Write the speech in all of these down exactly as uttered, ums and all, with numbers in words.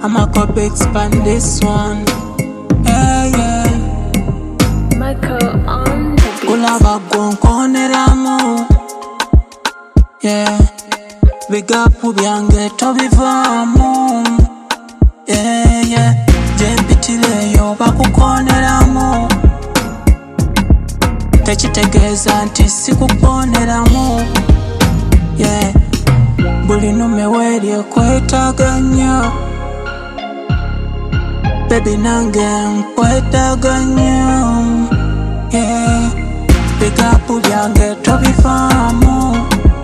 I'ma go big span this one. Yeah, yeah. Michael on the beat. Kulaba gonkoneramu. Yeah. Bigapu byange tobivamu. Yeah, yeah. Jempitileyo bakukoneramu. Tekitegeeza nti sikukoneramu. Yeah. Buli nume weri ekwetaaga nnyo. Baby nange nkwetaaga nnyo. Yeah. Bigapu byange tobivaamu.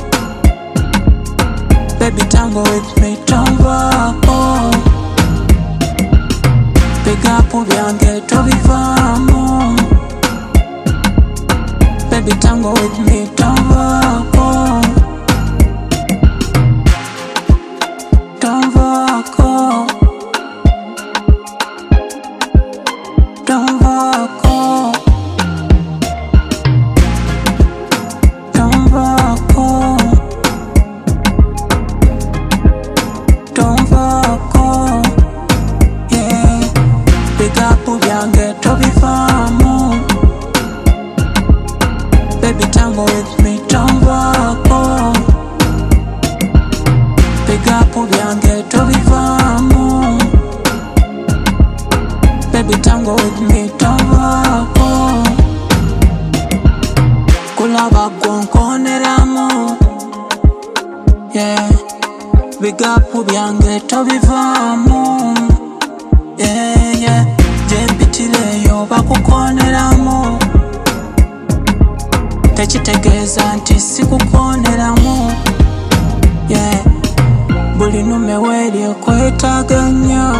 Baby tango with me tonvaako. Bigapu byange tobivaamu. Baby tango with me tonvaako. Tonvaako. Tonvaako. Tonvaako. Tonvaako. Yeah. Bigapu byange tobivaamu. Baby tango with me tonvaako. Bigapu byange tobivaamu. Baby tango with me tonvaako. Kulaba gonkoneramu. Yeah. Bigapu byange tobivaamu. Yeah, yeah. Jempitileyo bakukoneramu. Tekitegeeza nti sikukoneramu. Yeah. Buli nume weri ekwetaaga nnyo.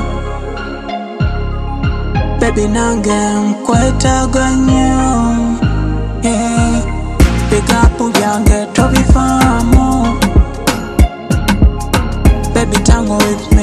Baby nange nkwetaaga nnyo. Yeah. Bigapu byange tobivaamu. Baby tango with me